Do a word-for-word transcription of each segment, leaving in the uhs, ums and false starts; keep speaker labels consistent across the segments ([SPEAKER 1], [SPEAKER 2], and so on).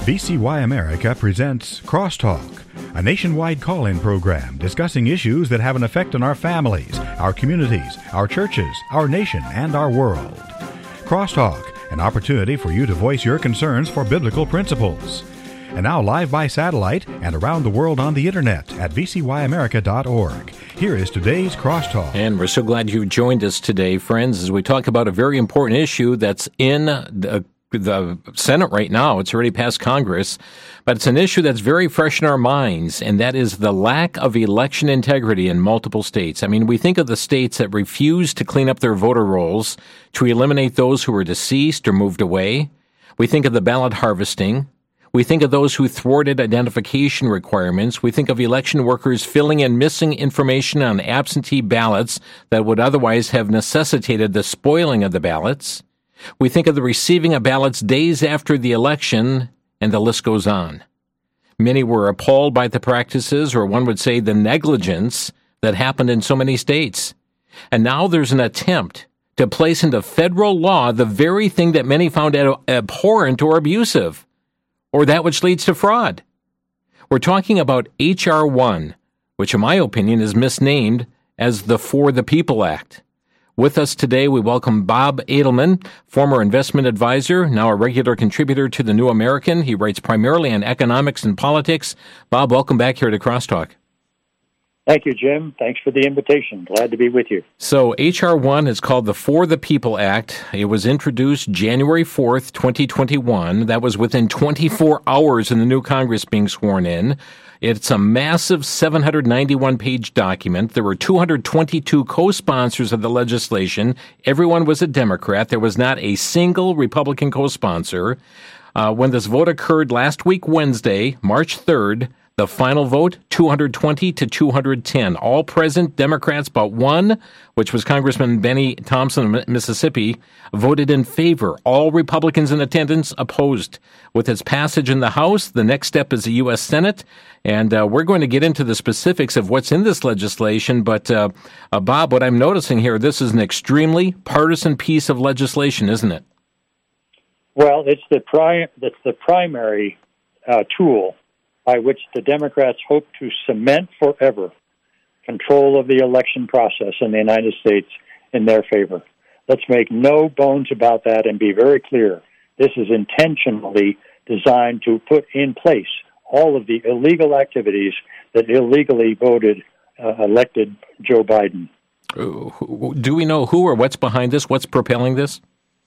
[SPEAKER 1] V C Y America presents Crosstalk, a nationwide call-in program discussing issues that have an effect on our families, our communities, our churches, our nation, and our world. Crosstalk, an opportunity for you to voice your concerns for biblical principles. And now live by satellite and around the world on the internet at v c y america dot org. Here is today's Crosstalk.
[SPEAKER 2] And we're so glad you joined us today, friends, as we talk about a very important issue that's in the the Senate right now. It's already passed Congress, but it's an issue that's very fresh in our minds, and that is the lack of election integrity in multiple states. I mean, we think of the states that refuse to clean up their voter rolls to eliminate those who were deceased or moved away. We think of the ballot harvesting. We think of those who thwarted identification requirements. We think of election workers filling in missing information on absentee ballots that would otherwise have necessitated the spoiling of the ballots. We think of the receiving of ballots days after the election, and the list goes on. Many were appalled by the practices, or one would say the negligence, that happened in so many states. And now there's an attempt to place into federal law the very thing that many found abhorrent or abusive, or that which leads to fraud. We're talking about H R one, which in my opinion is misnamed as the For the People Act. With us today, we welcome Bob Edelman, former investment advisor, now a regular contributor to The New American. He writes primarily on economics and politics. Bob, welcome back here to Crosstalk.
[SPEAKER 3] Thank you, Jim. Thanks for the invitation. Glad to be with you.
[SPEAKER 2] So H R one is called the For the People Act. It was introduced January fourth, twenty twenty-one. That was within twenty-four hours of the new Congress being sworn in. It's a massive seven hundred ninety-one page document. There were two hundred twenty-two co-sponsors of the legislation. Everyone was a Democrat. There was not a single Republican co-sponsor. Uh, when this vote occurred last week, Wednesday, March third, the final vote, two hundred twenty to two hundred ten. All present Democrats but one, which was Congressman Benny Thompson of Mississippi, voted in favor. All Republicans in attendance opposed. With its passage in the House, the next step is the U S Senate, and uh, we're going to get into the specifics of what's in this legislation. But, uh, uh, Bob, what I'm noticing here, this is an extremely partisan piece of legislation, isn't it?
[SPEAKER 3] Well, it's the, pri- it's the primary uh, tool by which the Democrats hope to cement forever control of the election process in the United States in their favor. Let's make no bones about that and be very clear. This is intentionally designed to put in place all of the illegal activities that illegally voted, uh, elected Joe Biden.
[SPEAKER 2] Do we know who or what's behind this? What's propelling this?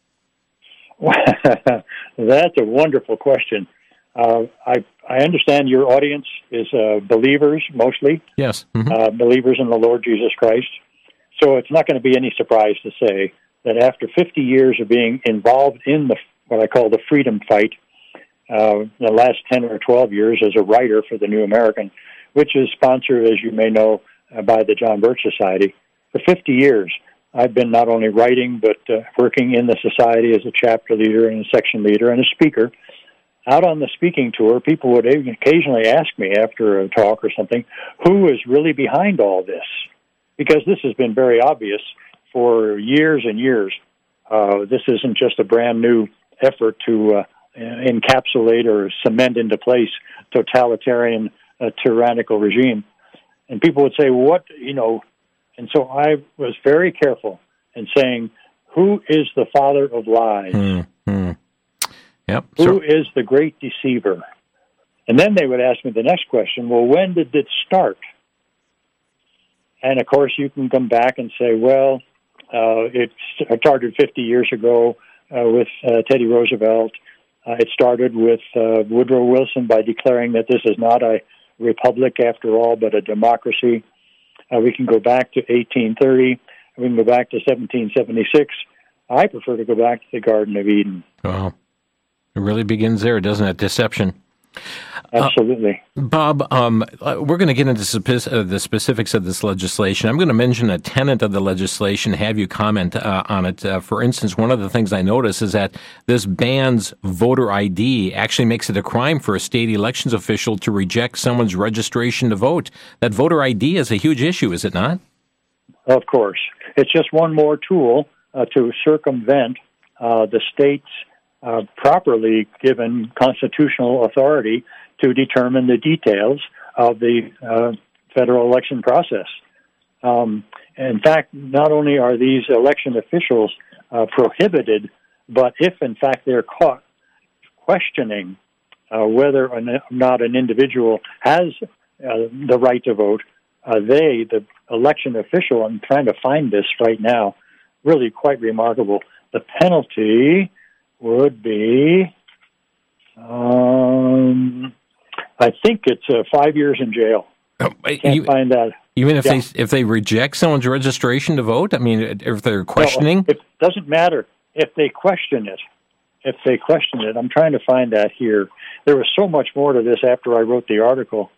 [SPEAKER 3] That's a wonderful question. Uh, I I understand your audience is uh, believers mostly.
[SPEAKER 2] Yes. Mm-hmm.
[SPEAKER 3] Uh, believers in the Lord Jesus Christ. So it's not going to be any surprise to say that after fifty years of being involved in the what I call the freedom fight, uh, the last ten or twelve years as a writer for the New American, which is sponsored, as you may know, uh, by the John Birch Society, for fifty years, I've been not only writing but uh, working in the society as a chapter leader and a section leader and a speaker. Out on the speaking tour, people would occasionally ask me after a talk or something, who is really behind all this? Because this has been very obvious for years and years. Uh, this isn't just a brand new effort to uh, encapsulate or cement into place totalitarian, uh, tyrannical regime. And people would say, what, you know, and so I was very careful in saying, who is the father of lies?
[SPEAKER 2] Mm-hmm. Yep.
[SPEAKER 3] Who
[SPEAKER 2] so,
[SPEAKER 3] is the great deceiver? And then they would ask me the next question, well, when did it start? And, of course, you can come back and say, well, uh, it started fifty years ago uh, with uh, Teddy Roosevelt. Uh, it started with uh, Woodrow Wilson by declaring that this is not a republic after all, but a democracy. Uh, we can go back to eighteen thirty. We can go back to seventeen seventy-six. I prefer to go back to the Garden of Eden.
[SPEAKER 2] Wow. It really begins there, doesn't it? Deception.
[SPEAKER 3] Absolutely.
[SPEAKER 2] Uh, Bob, um, we're going to get into spe- uh, the specifics of this legislation. I'm going to mention a tenet of the legislation, have you comment uh, on it. Uh, for instance, one of the things I notice is that this bans voter I D, actually makes it a crime for a state elections official to reject someone's registration to vote. That voter I D is a huge issue, is it not?
[SPEAKER 3] Of course. It's just one more tool uh, to circumvent uh, the state's uh, properly given constitutional authority to determine the details of the uh, federal election process. Um, in fact, not only are these election officials uh, prohibited, but if in fact they're caught questioning uh, whether or not an individual has uh, the right to vote, uh, they, the election official, I'm trying to find this right now, really quite remarkable. The penalty would be, um, I think it's uh, five years in jail.
[SPEAKER 2] Oh,
[SPEAKER 3] Can't
[SPEAKER 2] you,
[SPEAKER 3] find that.
[SPEAKER 2] Even if
[SPEAKER 3] Yeah.
[SPEAKER 2] they if they reject someone's registration to vote? I mean, if they're questioning?
[SPEAKER 3] Well, it doesn't matter if they question it. If they question it. I'm trying to find that here. There was so much more to this after I wrote the article.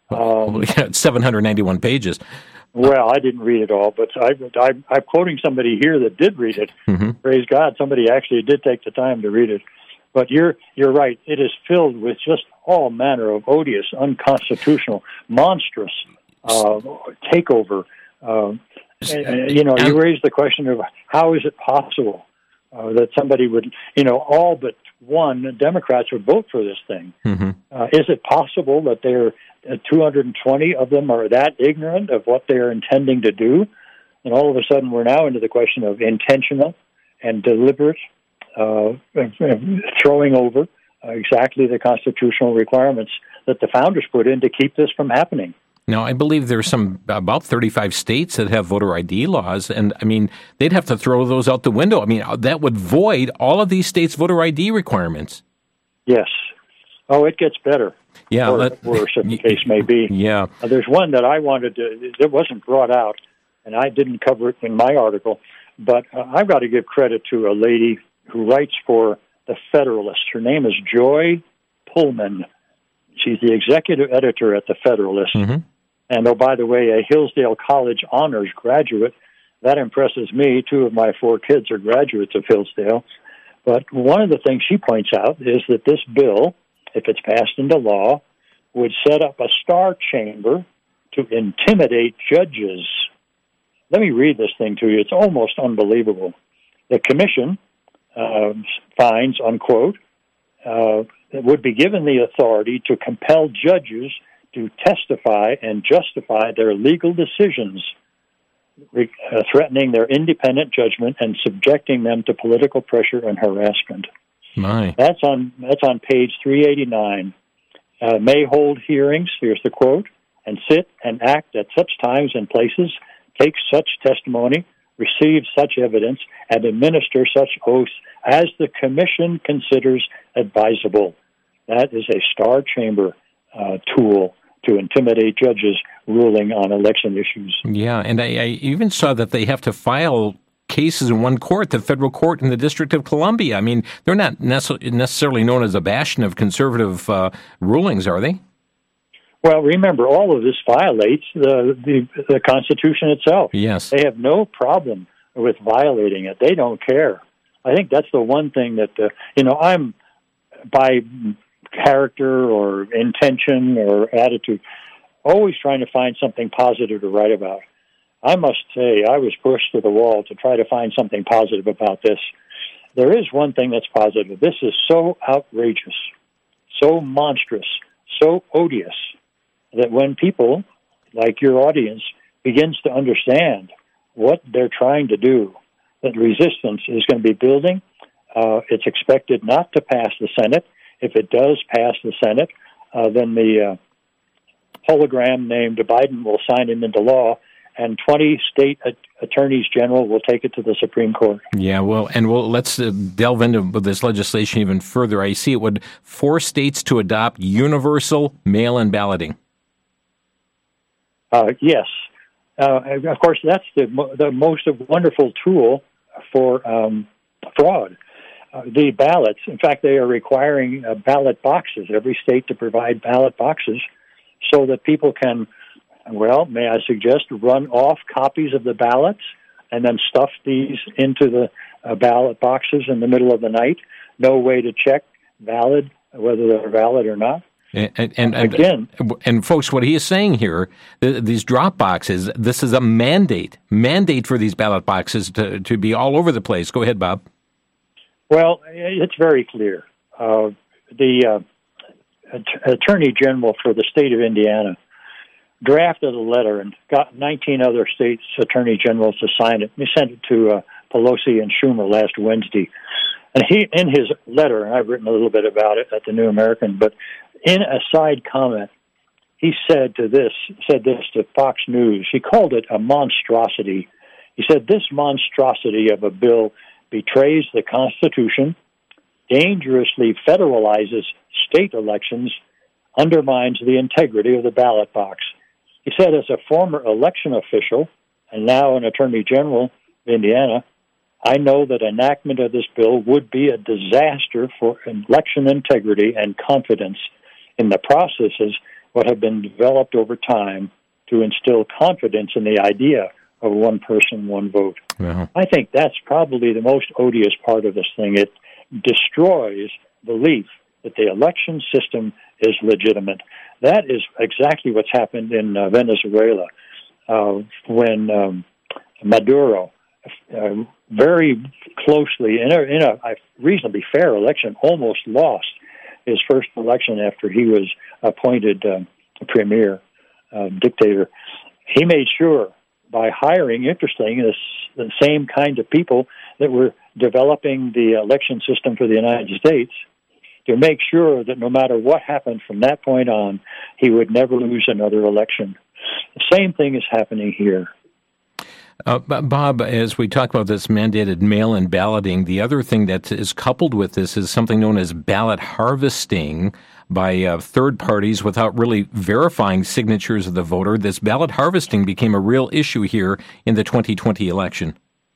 [SPEAKER 3] Um,
[SPEAKER 2] Yeah, it's seven hundred ninety-one pages.
[SPEAKER 3] well, I didn't read it all, but I, I, I'm quoting somebody here that did read it.
[SPEAKER 2] Mm-hmm.
[SPEAKER 3] Praise God, somebody actually did take the time to read it. But you're you're right. It is filled with just all manner of odious, unconstitutional, monstrous uh, takeover. Uh, and, and, you know, you raised the question of how is it possible uh, that somebody would, you know, all but one Democrats would vote for this thing.
[SPEAKER 2] Mm-hmm.
[SPEAKER 3] Uh, is it possible that they're uh, two hundred twenty of them are that ignorant of what they're intending to do? And all of a sudden, we're now into the question of intentional and deliberate uh, throwing over uh, exactly the constitutional requirements that the founders put in to keep this from happening.
[SPEAKER 2] Now, I believe there's some about thirty-five states that have voter I D laws, and I mean, they'd have to throw those out the window. I mean, that would void all of these states' voter I D requirements.
[SPEAKER 3] Yes. Oh, it gets better.
[SPEAKER 2] Yeah,
[SPEAKER 3] or
[SPEAKER 2] let,
[SPEAKER 3] worse, if the case may be.
[SPEAKER 2] Yeah.
[SPEAKER 3] Uh, there's one that I wanted to, that wasn't brought out, and I didn't cover it in my article, but uh, I've got to give credit to a lady who writes for the Federalist. Her name is Joy Pullman. She's the executive editor at the Federalist.
[SPEAKER 2] Mm-hmm.
[SPEAKER 3] And, oh, by the way, a Hillsdale College honors graduate. That impresses me. Two of my four kids are graduates of Hillsdale. But one of the things she points out is that this bill, if it's passed into law, would set up a star chamber to intimidate judges. Let me read this thing to you. It's almost unbelievable. The commission uh, finds, unquote, uh, would be given the authority to compel judges to testify and justify their legal decisions, re- uh, threatening their independent judgment and subjecting them to political pressure and harassment.
[SPEAKER 2] My.
[SPEAKER 3] That's on that's on page three eighty-nine. Uh, may hold hearings, here's the quote, and sit and act at such times and places, take such testimony, receive such evidence, and administer such oaths as the commission considers advisable. That is a star chamber uh, tool to intimidate judges ruling on election issues.
[SPEAKER 2] Yeah, and I, I even saw that they have to file cases in one court, the federal court in the District of Columbia. I mean, they're not nece- necessarily known as a bastion of conservative uh, rulings, are they?
[SPEAKER 3] Well, remember, all of this violates the, the the Constitution itself.
[SPEAKER 2] Yes.
[SPEAKER 3] They have no problem with violating it. They don't care. I think that's the one thing that, uh, you know, I'm by character or intention or attitude always trying to find something positive to write about. I must say I was pushed to the wall to try to find something positive about this. There is one thing that's positive. This is so outrageous, so monstrous, so odious, that when people, like your audience, begins to understand what they're trying to do, that resistance is going to be building. Uh, it's expected not to pass the Senate. If it does pass the Senate, uh, then the uh, hologram named Biden will sign it into law, and twenty state at- attorneys general will take it to the Supreme Court.
[SPEAKER 2] Yeah, well, and well, let's uh, delve into this legislation even further. I see it would force states to adopt universal mail-in balloting.
[SPEAKER 3] Uh, yes. Uh, of course, that's the, mo- the most wonderful tool for um, fraud. Uh, the ballots, in fact, they are requiring uh, ballot boxes, every state to provide ballot boxes so that people can, well, may I suggest, run off copies of the ballots and then stuff these into the uh, ballot boxes in the middle of the night. No way to check valid, whether they're valid or not.
[SPEAKER 2] And, and, and
[SPEAKER 3] Again,
[SPEAKER 2] and folks, what he is saying here, th- these drop boxes, this is a mandate, mandate for these ballot boxes to, to be all over the place. Go ahead, Bob.
[SPEAKER 3] Well, it's very clear. Uh, the uh, Attorney General for the state of Indiana drafted a letter and got nineteen other states' attorney generals to sign it. He sent it to uh, Pelosi and Schumer last Wednesday. And he, in his letter, and I've written a little bit about it at the New American, but in a side comment, he said to this, said this to Fox News. He called it a monstrosity. He said, this monstrosity of a bill betrays the Constitution, dangerously federalizes state elections, undermines the integrity of the ballot box. He said, as a former election official and now an attorney general of Indiana, I know that enactment of this bill would be a disaster for election integrity and confidence in the processes that have been developed over time to instill confidence in the idea of one person, one vote. Uh-huh. I think that's probably the most odious part of this thing. It destroys belief that the election system is legitimate. That is exactly what's happened in uh, Venezuela uh, when um, Maduro uh, very closely, in a, in a reasonably fair election, almost lost his first election after he was appointed uh, premier, uh, dictator. He made sure by hiring, interestingly, this, the same kind of people that were developing the election system for the United States to make sure that no matter what happened from that point on, he would never lose another election. The same thing is happening here.
[SPEAKER 2] Uh, Bob, as we talk about this mandated mail-in balloting, the other thing that is coupled with this is something known as ballot harvesting by uh, third parties without really verifying signatures of the voter. This ballot harvesting became a real issue here in the twenty twenty election.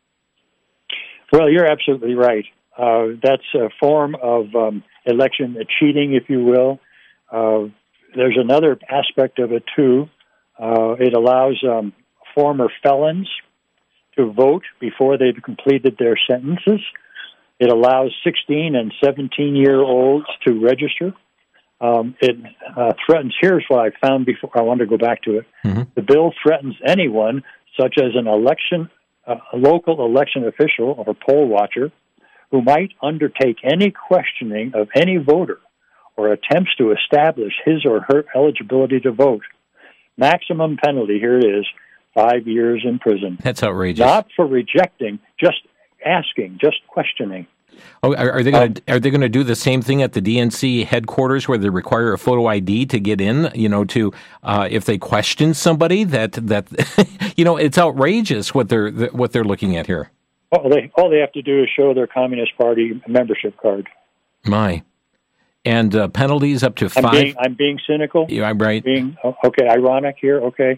[SPEAKER 3] Well, you're absolutely right. Uh, that's a form of um, election cheating, if you will. Uh, there's another aspect of it, too. Uh, it allows um, former felons to vote before they've completed their sentences. It allows sixteen and seventeen-year-olds to register. Um, it uh, threatens, here's what I found before, I want to go back to it. Mm-hmm. The bill threatens anyone, such as an election, uh, a local election official or poll watcher, who might undertake any questioning of any voter or attempts to establish his or her eligibility to vote. Maximum penalty, here it is, five years in prison.
[SPEAKER 2] That's outrageous.
[SPEAKER 3] Not for rejecting, just asking, just questioning.
[SPEAKER 2] Oh, are, are they going to um, are they going to do the same thing at the D N C headquarters, where they require a photo I D to get in? You know, to uh, if they question somebody, that that you know, it's outrageous what they're what they're looking at here.
[SPEAKER 3] All they all they have to do is show their Communist Party membership card.
[SPEAKER 2] My. And uh, penalties up to five.
[SPEAKER 3] I'm being, I'm being cynical.
[SPEAKER 2] Yeah, I'm right.
[SPEAKER 3] Being okay, ironic here. Okay.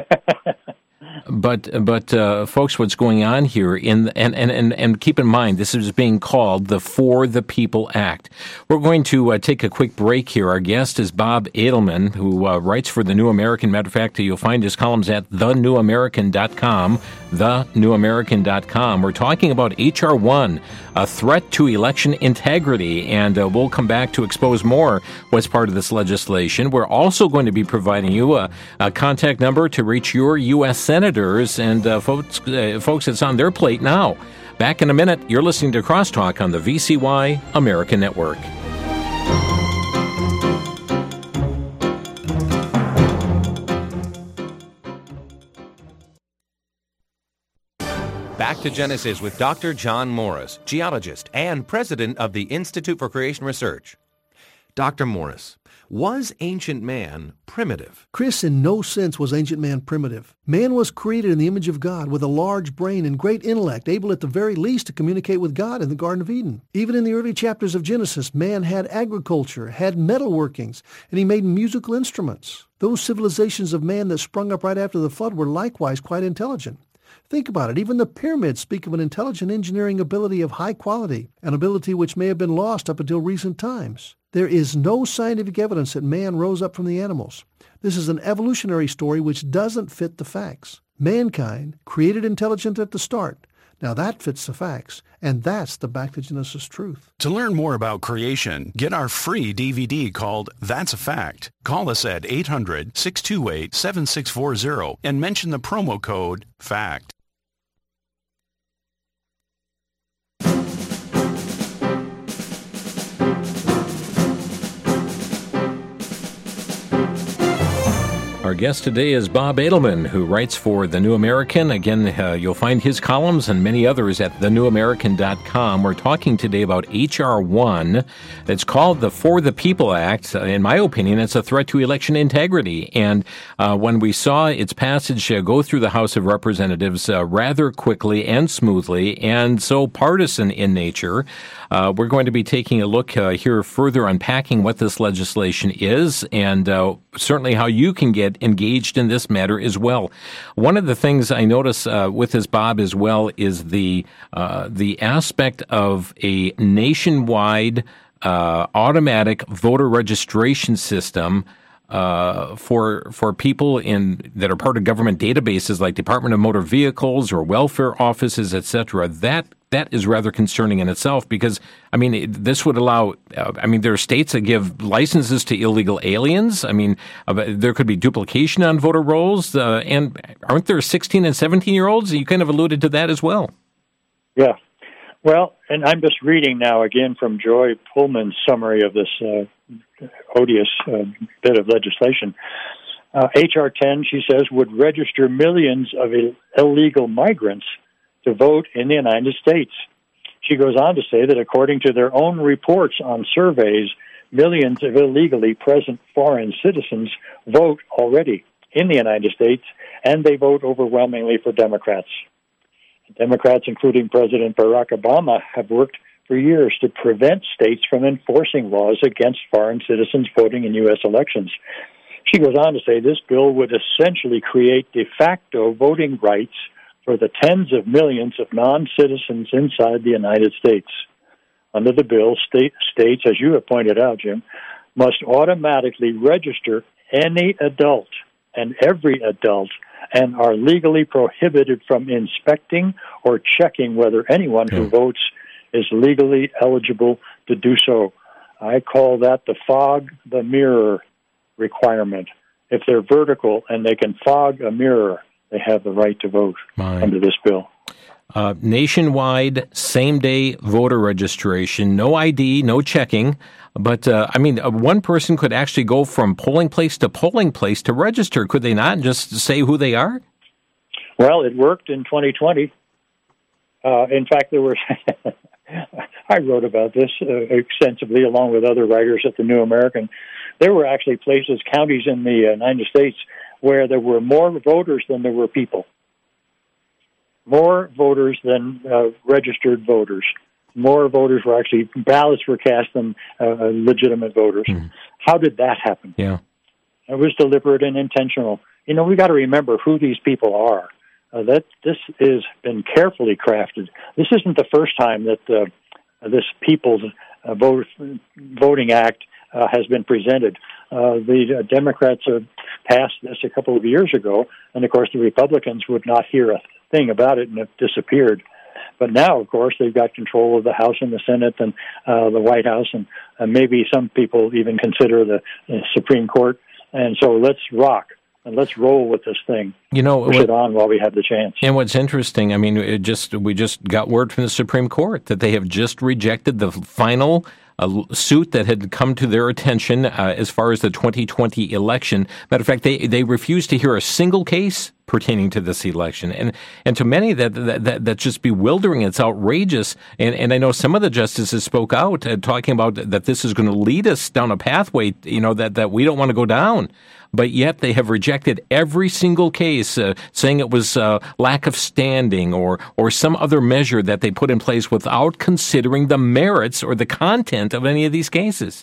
[SPEAKER 2] But, but uh, folks, what's going on here, in and, and, and, and keep in mind, this is being called the For the People Act. We're going to uh, take a quick break here. Our guest is Bob Edelman, who uh, writes for The New American. Matter of fact, you'll find his columns at the new american dot com, the new american dot com. We're talking about H R one, a threat to election integrity, and uh, we'll come back to expose more what's part of this legislation. We're also going to be providing you a, a contact number to reach your U S senators, and uh, folks, uh, folks, it's on their plate now. Back in a minute. You're listening to Crosstalk on the V C Y American Network.
[SPEAKER 4] Back to Genesis with Doctor John Morris, geologist and president of the Institute for Creation Research. Doctor Morris, was ancient man primitive?
[SPEAKER 5] Chris, in no sense was ancient man primitive. Man was created in the image of God with a large brain and great intellect, able at the very least to communicate with God in the Garden of Eden. Even in the early chapters of Genesis, man had agriculture, had metalworkings, and he made musical instruments. Those civilizations of man that sprung up right after the flood were likewise quite intelligent. Think about it. Even the pyramids speak of an intelligent engineering ability of high quality, an ability which may have been lost up until recent times. There is no scientific evidence that man rose up from the animals. This is an evolutionary story which doesn't fit the facts. Mankind created intelligence at the start. Now that fits the facts, and that's the Back to Genesis truth.
[SPEAKER 6] To learn more about creation, get our free D V D called That's a Fact. Call us at eight hundred, six two eight, seven six four zero and mention the promo code FACT.
[SPEAKER 2] Our guest today is Bob Edelman, who writes for The New American. Again, uh, you'll find his columns and many others at the new american dot com. We're talking today about H R one. It's called the For the People Act. Uh, in my opinion, it's a threat to election integrity. And uh, when we saw its passage uh, go through the House of Representatives uh, rather quickly and smoothly, and so partisan in nature, uh, we're going to be taking a look uh, here further, unpacking what this legislation is and uh, certainly how you can get engaged in this matter as well. One of the things I notice uh, with this, Bob, as well, is the uh, the aspect of a nationwide uh, automatic voter registration system uh, for for people in that are part of government databases like Department of Motor Vehicles or welfare offices, et cetera. That That is rather concerning in itself because, I mean, it, this would allow, uh, I mean, there are states that give licenses to illegal aliens. I mean, uh, there could be duplication on voter rolls. Uh, and aren't there sixteen and seventeen-year-olds? You kind of alluded to that as well.
[SPEAKER 3] Yeah. Well, and I'm just reading now again from Joy Pullman's summary of this uh, odious uh, bit of legislation. Uh, H R ten, she says, would register millions of Ill- illegal migrants to vote in the United States. She goes on to say that according to their own reports on surveys, millions of illegally present foreign citizens vote already in the United States, and they vote overwhelmingly for Democrats. Democrats, including President Barack Obama, have worked for years to prevent states from enforcing laws against foreign citizens voting in U S elections. She goes on to say this bill would essentially create de facto voting rights for the tens of millions of non-citizens inside the United States. Under the bill, state, states, as you have pointed out, Jim, must automatically register any adult and every adult and are legally prohibited from inspecting or checking whether anyone who
[SPEAKER 2] Hmm.
[SPEAKER 3] votes is legally eligible to do so. I call that the fog the mirror requirement. If they're vertical and they can fog a mirror, they have the right to vote
[SPEAKER 2] My.
[SPEAKER 3] under this bill.
[SPEAKER 2] Uh, nationwide, same-day voter registration, no I D, no checking. But, uh, I mean, uh, one person could actually go from polling place to polling place to register, could they not, and just say who they are?
[SPEAKER 3] Well, it worked in twenty twenty. Uh, in fact, there were, I wrote about this uh, extensively along with other writers at the New American. There were actually places, counties in the United States where there were more voters than there were people. More voters than uh, registered voters. More voters were actually, ballots were cast than uh, legitimate voters. Mm. How did that happen?
[SPEAKER 2] Yeah.
[SPEAKER 3] It was deliberate and intentional. You know, we got to remember who these people are. Uh, that this has been carefully crafted. This isn't the first time that uh, this People's uh, vote, Voting Act uh, has been presented. Uh, the uh, Democrats uh, passed this a couple of years ago, and of course the Republicans would not hear a thing about it, and it disappeared. But now, of course, they've got control of the House and the Senate and uh, the White House, and uh, maybe some people even consider the uh, Supreme Court. And so let's rock. And let's roll with this thing. You know, push what, it on while we have the chance.
[SPEAKER 2] And what's interesting, I mean, it just we just got word from the Supreme Court that they have just rejected the final uh, suit that had come to their attention uh, as far as the twenty twenty election. Matter of fact, they they refused to hear a single case pertaining to this election, and and to many that that, that that's just bewildering. It's outrageous, and and I know some of the justices spoke out uh, talking about that this is going to lead us down a pathway, you know, that that we don't want to go down. But yet they have rejected every single case, uh, saying it was uh, lack of standing or or some other measure that they put in place without considering the merits or the content of any of these cases.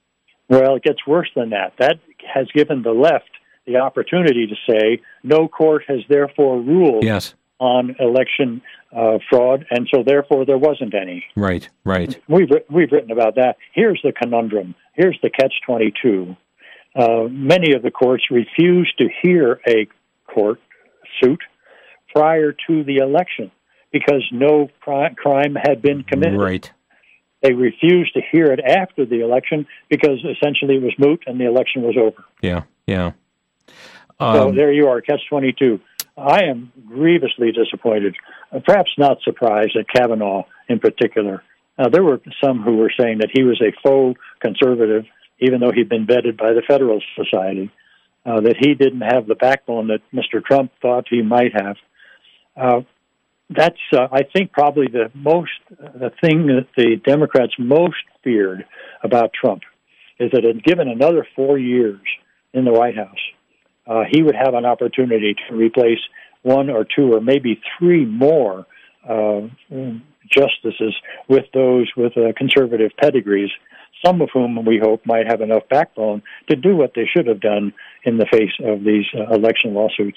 [SPEAKER 3] Well, it gets worse than that. That has given the left the opportunity to say no court has therefore ruled
[SPEAKER 2] yes.
[SPEAKER 3] on election uh, fraud, and so therefore there wasn't any.
[SPEAKER 2] Right, right.
[SPEAKER 3] We've we've written about that. Here's the conundrum. Here's the catch twenty-two. Uh, many of the courts refused to hear a court suit prior to the election because no pri- crime had been committed.
[SPEAKER 2] Right.
[SPEAKER 3] They refused to hear it after the election because essentially it was moot and the election was over.
[SPEAKER 2] Yeah, yeah. Um,
[SPEAKER 3] so there you are, catch twenty-two. I am grievously disappointed, uh, perhaps not surprised at Kavanaugh in particular. Uh, there were some who were saying that he was a faux conservative, even though he'd been vetted by the Federalist Society. uh, that he didn't have the backbone that Mister Trump thought he might have. Uh, that's, uh, I think, probably the most, the thing that the Democrats most feared about Trump is that in given another four years in the White House, uh, he would have an opportunity to replace one or two or maybe three more uh, justices with those with uh, conservative pedigrees, some of whom we hope might have enough backbone to do what they should have done in the face of these uh, election lawsuits.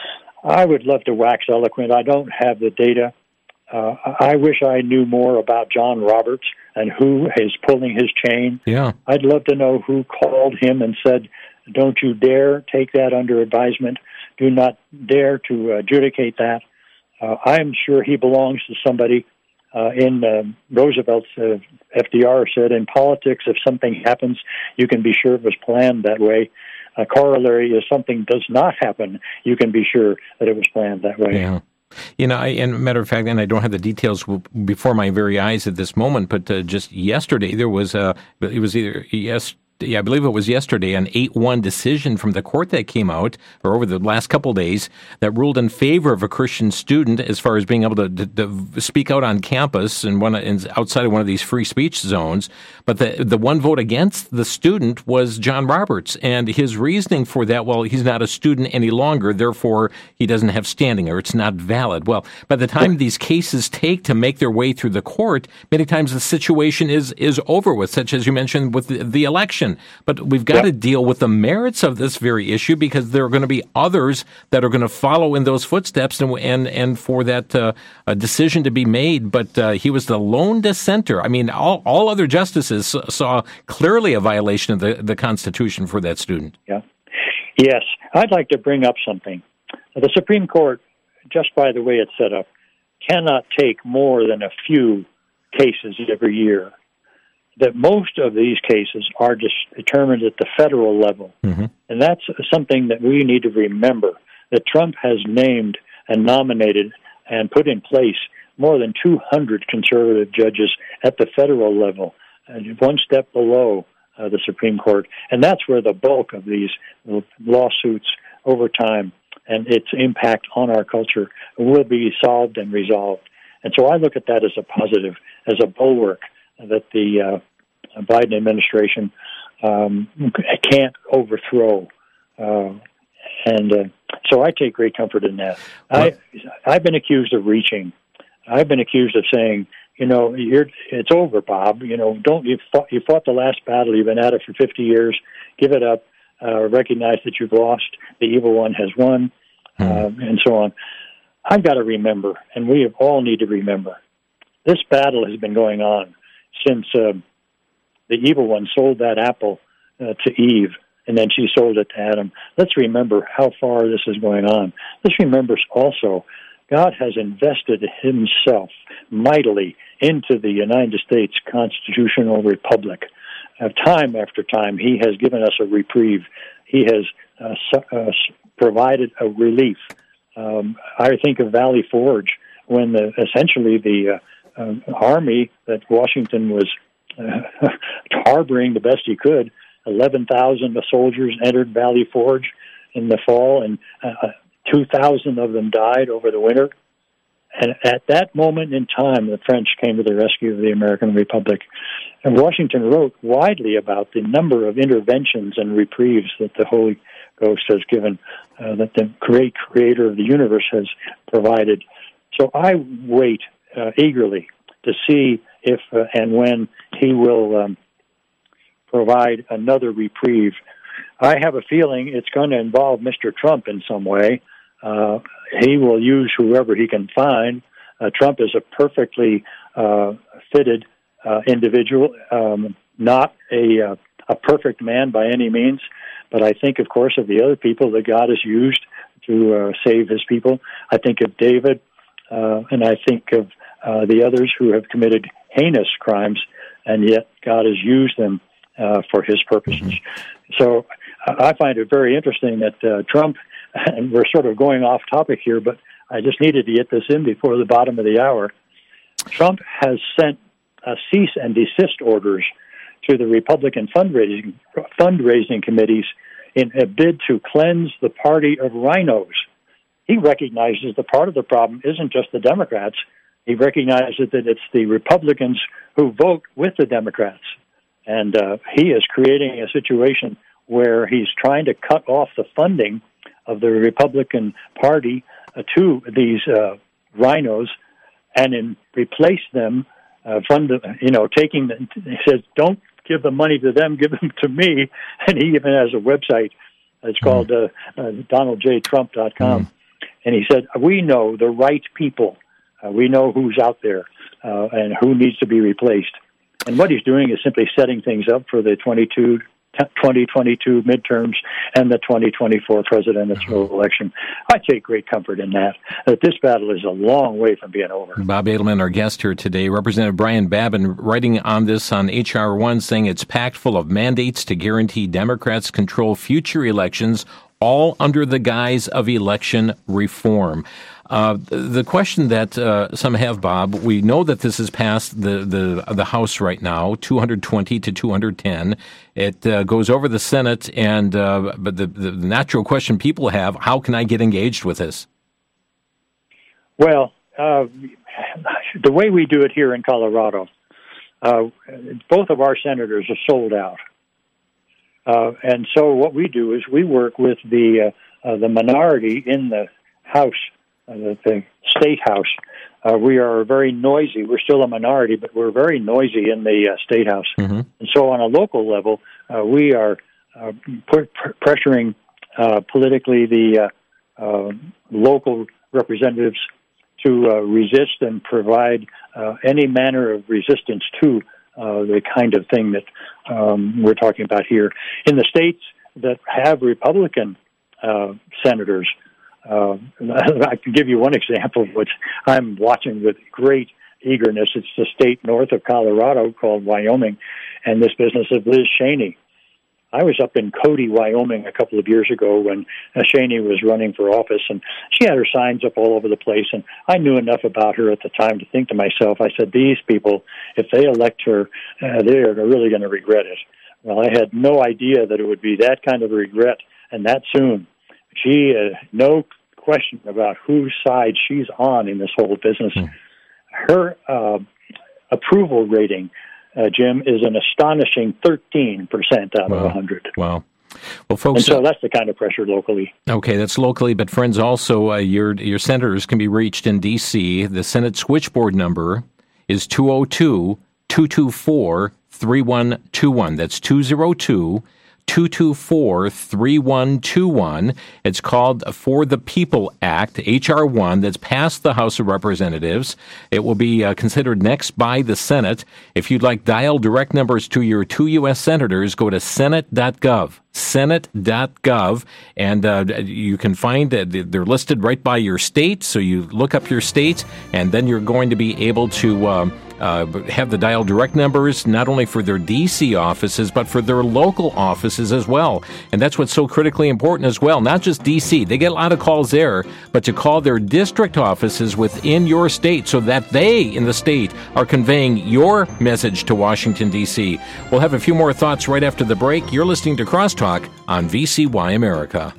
[SPEAKER 3] I would love to wax eloquent. I don't have the data. Uh, I wish I knew more about John Roberts and who is pulling his chain.
[SPEAKER 2] Yeah.
[SPEAKER 3] I'd love to know who called him and said, don't you dare take that under advisement. Do not dare to adjudicate that. Uh, I'm sure he belongs to somebody. Uh, in uh, Roosevelt's, uh, F D R said, in politics, if something happens, you can be sure it was planned that way. A corollary is something does not happen, you can be sure that it was planned that way.
[SPEAKER 2] Yeah. You know, I, and matter of fact, and I don't have the details before my very eyes at this moment, but uh, just yesterday there was a, it was either, yes, yeah, I believe it was yesterday, an eight one decision from the court that came out, or over the last couple of days, that ruled in favor of a Christian student as far as being able to, to, to speak out on campus and one and outside of one of these free speech zones. But the the one vote against the student was John Roberts, and his reasoning for that, well, he's not a student any longer, therefore he doesn't have standing, or it's not valid. Well, by the time these cases take to make their way through the court, many times the situation is is over with, such as you mentioned with the, the election. But we've got yep. to deal with the merits of this very issue, because there are going to be others that are going to follow in those footsteps, and and, and for that uh, a decision to be made. But uh, he was the lone dissenter. I mean, all, all other justices saw clearly a violation of the, the Constitution for that student.
[SPEAKER 3] Yeah. Yes. I'd like to bring up something. The Supreme Court, just by the way it's set up, cannot take more than a few cases every year. That most of these cases are just determined at the federal level. Mm-hmm. And that's something that we need to remember, that Trump has named and nominated and put in place more than two hundred conservative judges at the federal level, and one step below uh, the Supreme Court. And that's where the bulk of these lawsuits over time and its impact on our culture will be solved and resolved. And so I look at that as a positive, as a bulwark that the uh, Biden administration um, can't overthrow. Uh, and uh, so I take great comfort in that. I, I've been accused of reaching. I've been accused of saying, you know, you're, it's over, Bob. You know, don't you fought, you fought the last battle. You've been at it for fifty years. Give it up. Uh, recognize that you've lost. The evil one has won, hmm. uh, and so on. I've got to remember, and we all need to remember, this battle has been going on since uh, the evil one sold that apple uh, to Eve, and then she sold it to Adam. Let's remember how far this is going on. Let's remember also, God has invested himself mightily into the United States constitutional republic. Uh, time after time, he has given us a reprieve. He has uh, su- uh, provided a relief. Um, I think of Valley Forge, when the, essentially the uh, uh, army that Washington was uh, harboring the best he could, eleven thousand soldiers entered Valley Forge in the fall, and uh, two thousand of them died over the winter. And at that moment in time, the French came to the rescue of the American Republic. And Washington wrote widely about the number of interventions and reprieves that the Holy Ghost has given, uh, that the great creator of the universe has provided. So I wait uh, eagerly to see if uh, and when he will um, provide another reprieve. I have a feeling it's going to involve Mister Trump in some way. Uh, he will use whoever he can find. Uh, Trump is a perfectly uh, fitted uh, individual, um, not a uh, a perfect man by any means, but I think, of course, of the other people that God has used to uh, save his people. I think of David, uh, and I think of uh, the others who have committed heinous crimes, and yet God has used them uh, for his purposes. Mm-hmm. So I find it very interesting that uh, Trump, and we're sort of going off topic here, but I just needed to get this in before the bottom of the hour. Trump has sent uh, cease and desist orders to the Republican fundraising fundraising committees in a bid to cleanse the party of rhinos. He recognizes the part of the problem isn't just the Democrats. He recognizes that it's the Republicans who vote with the Democrats. And uh, he is creating a situation where he's trying to cut off the funding of the Republican Party uh, to these uh, rhinos and in replace them, uh, fund, you know, taking, the, he says, don't give the money to them, give them to me. And he even has a website. It's called uh, uh, Donald J Trump dot com. Mm. And he said, we know the right people. Uh, we know who's out there uh, and who needs to be replaced. And what he's doing is simply setting things up for the twenty twenty-two midterms and the twenty twenty-four presidential election. I take great comfort in that, that this battle is a long way from being over.
[SPEAKER 2] Bob Edelman, our guest here today. Representative Brian Babin writing on this on H R one, saying it's packed full of mandates to guarantee Democrats control future elections, all under the guise of election reform. Uh, the question that uh, some have, Bob, we know that this has passed the, the, the House right now, two hundred twenty to two hundred ten. It uh, goes over the Senate, and uh, but the, the natural question people have, how can I get engaged with this?
[SPEAKER 3] Well, uh, the way we do it here in Colorado, uh, both of our senators are sold out. Uh, and so what we do is we work with the uh, uh, the minority in the House, uh, the, the State House. Uh, we are very noisy. We're still a minority, but we're very noisy in the uh, State House. Mm-hmm. And so on a local level, uh, we are uh, pr- pr- pressuring uh, politically the uh, uh, local representatives to uh, resist and provide uh, any manner of resistance to Uh, the kind of thing that um, we're talking about here. In the states that have Republican uh, senators, uh, I can give you one example, which I'm watching with great eagerness. It's the state north of Colorado called Wyoming, and this business of Liz Cheney. I was up in Cody, Wyoming a couple of years ago when uh, Cheney was running for office, and she had her signs up all over the place, and I knew enough about her at the time to think to myself, I said, these people, if they elect her, uh, they're really going to regret it. Well, I had no idea that it would be that kind of a regret and that soon. She, uh, no question about whose side she's on in this whole business. Mm. Her uh, approval rating, Uh, Jim, is an astonishing thirteen percent out wow. of one hundred.
[SPEAKER 2] Wow. Well, folks,
[SPEAKER 3] and so that's the kind of pressure locally.
[SPEAKER 2] Okay, that's locally, but friends, also uh, your your senators can be reached in D C. The Senate switchboard number is two oh two, two two four, three one two one. That's two oh two, two two four, three one two one. It's called For the People Act, H R one, that's passed the House of Representatives. It will be uh, considered next by the Senate. If you'd like dial direct numbers to your two U S senators, go to senate dot gov. senate dot gov, and uh, you can find that they're listed right by your state, so you look up your state, and then you're going to be able to um, uh, have the dial direct numbers, not only for their D C offices, but for their local offices as well. And that's what's so critically important as well, not just D C. They get a lot of calls there, but to call their district offices within your state so that they, in the state, are conveying your message to Washington, D C. We'll have a few more thoughts right after the break. You're listening to Crosstalk on V C Y America.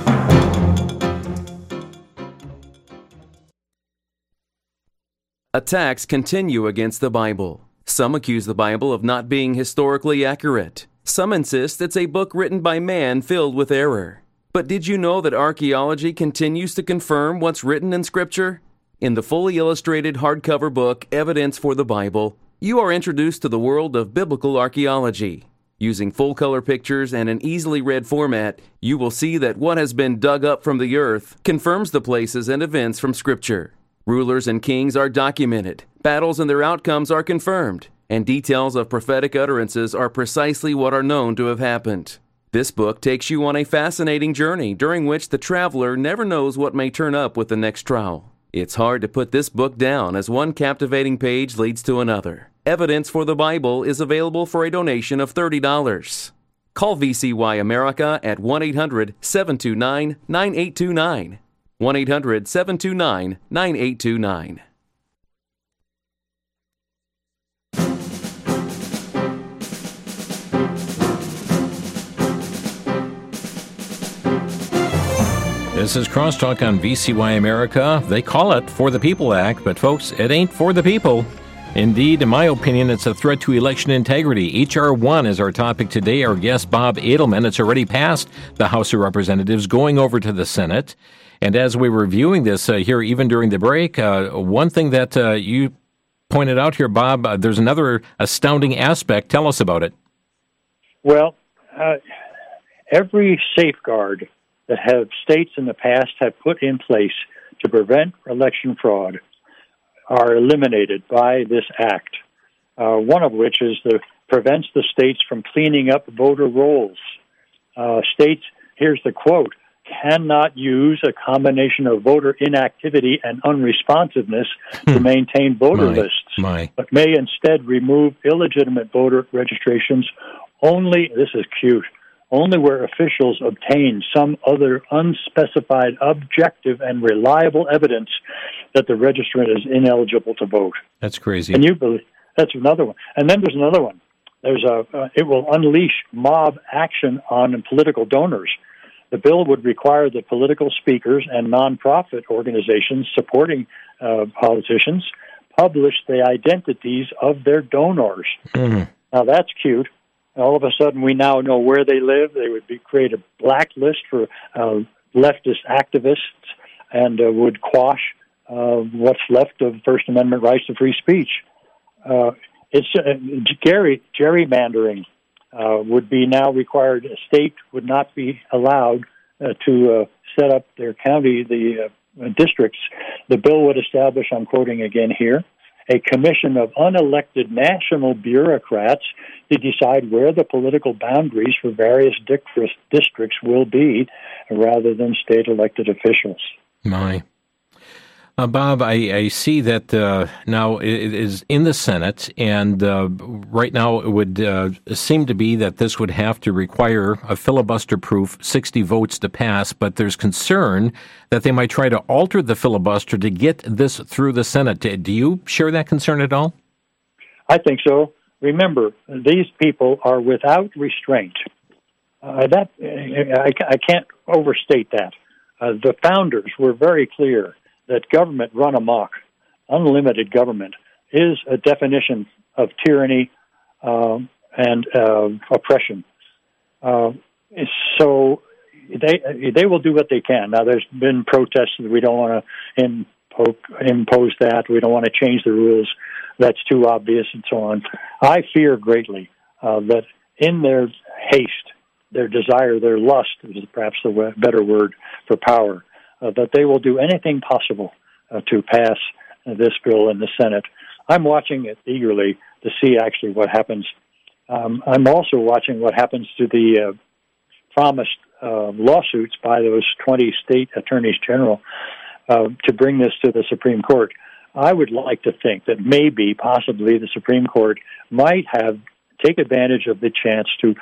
[SPEAKER 7] Attacks continue against the Bible. Some accuse the Bible of not being historically accurate. Some insist it's a book written by man filled with error. But did you know that archaeology continues to confirm what's written in Scripture? In the fully illustrated hardcover book, Evidence for the Bible, you are introduced to the world of biblical archaeology. Using full-color pictures and an easily read format, you will see that what has been dug up from the earth confirms the places and events from Scripture. Rulers and kings are documented, battles and their outcomes are confirmed, and details of prophetic utterances are precisely what are known to have happened. This book takes you on a fascinating journey during which the traveler never knows what may turn up with the next trial. It's hard to put this book down as one captivating page leads to another. Evidence for the Bible is available for a donation of thirty dollars. Call V C Y America at one eight hundred, seven two nine, nine eight two nine. one eight hundred, seven two nine, nine eight two nine.
[SPEAKER 2] This is Crosstalk on V C Y America. They call it For the People Act, but folks, it ain't for the people. Indeed, in my opinion, it's a threat to election integrity. H R one is our topic today. Our guest, Bob Edelman. It's already passed the House of Representatives, going over to the Senate. And as we were reviewing this uh, here, even during the break, uh, one thing that uh, you pointed out here, Bob, uh, there's another astounding aspect. Tell us about it.
[SPEAKER 3] Well, uh, every safeguard that have states in the past have put in place to prevent election fraud are eliminated by this act, uh, one of which is the prevents the states from cleaning up voter rolls. Uh, states, here's the quote, cannot use a combination of voter inactivity and unresponsiveness to maintain voter
[SPEAKER 2] my,
[SPEAKER 3] lists,
[SPEAKER 2] my.
[SPEAKER 3] but may instead remove illegitimate voter registrations only, this is cute, only where officials obtain some other unspecified objective and reliable evidence that the registrant is ineligible to vote.
[SPEAKER 2] That's crazy.
[SPEAKER 3] And you believe that's another one. And then there's another one. There's a uh, it will unleash mob action on political donors. The bill would require that political speakers and nonprofit organizations supporting uh, politicians publish the identities of their donors. Mm-hmm. Now that's cute. All of a sudden, we now know where they live. They would be, create a blacklist for uh, leftist activists and uh, would quash uh, what's left of First Amendment rights to free speech. Uh, it's uh, Gary, gerrymandering uh, would be now required. A state would not be allowed uh, to uh, set up their county, the uh, districts. The bill would establish, I'm quoting again here, a commission of unelected national bureaucrats to decide where the political boundaries for various districts will be rather than state elected officials.
[SPEAKER 2] My. Uh, Bob, I, I see that uh, now it is in the Senate, and uh, right now it would uh, seem to be that this would have to require a filibuster-proof sixty votes to pass, but there's concern that they might try to alter the filibuster to get this through the Senate. Do you share that concern at all?
[SPEAKER 3] I think so. Remember, these people are without restraint. Uh, that I, I can't overstate that. Uh, the founders were very clear that government run amok, unlimited government, is a definition of tyranny um, and uh, oppression. Uh, so they they will do what they can. Now, there's been protests that we don't want to impo- impose that. We don't want to change the rules. That's too obvious and so on. I fear greatly uh, that in their haste, their desire, their lust is perhaps the better word for power, Uh, that they will do anything possible uh, to pass uh, this bill in the Senate. I'm watching it eagerly to see actually what happens. Um, I'm also watching what happens to the uh, promised uh, lawsuits by those twenty state attorneys general uh, to bring this to the Supreme Court. I would like to think that maybe, possibly, the Supreme Court might have take advantage of the chance to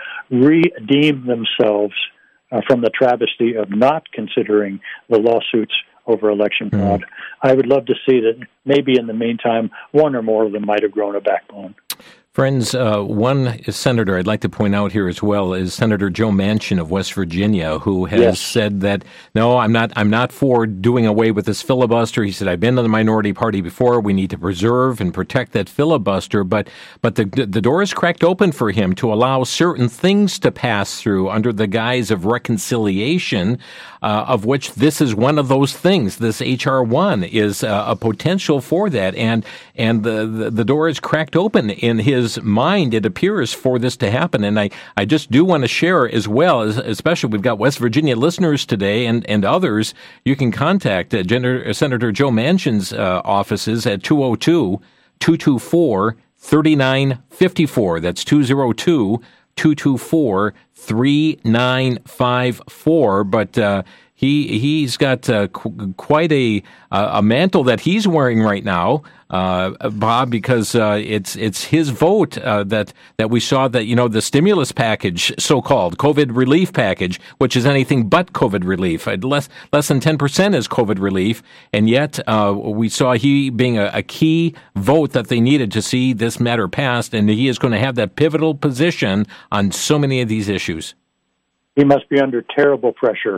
[SPEAKER 3] redeem themselves Uh, from the travesty of not considering the lawsuits over election fraud. Mm. I would love to see that maybe in the meantime, one or more of them might have grown a backbone.
[SPEAKER 2] Friends, uh, one senator I'd like to point out here as well is Senator Joe Manchin of West Virginia, who has yes. said that, no, I'm not I'm not for doing away with this filibuster. He said, I've been in the minority party before. We need to preserve and protect that filibuster. But but the the door is cracked open for him to allow certain things to pass through under the guise of reconciliation, uh, of which this is one of those things. This H R one is uh, a potential for that. And, and the, the, the door is cracked open in his His mind, it appears, for this to happen. And I, I just do want to share as well, as, especially we've got West Virginia listeners today and, and others, you can contact uh, Gen- Senator Joe Manchin's uh, offices at two oh two, two two four, three nine five four. That's two oh two, two two four, three nine five four. But uh, he, he's got uh, qu- quite a, uh, a mantle that he's wearing right now. Uh, Bob, because uh, it's it's his vote uh, that that we saw that, you know, the stimulus package, so-called COVID relief package, which is anything but COVID relief, less less than ten percent is COVID relief, and yet uh, we saw he being a, a key vote that they needed to see this matter passed, and he is going to have that pivotal position on so many of these issues.
[SPEAKER 3] He must be under terrible pressure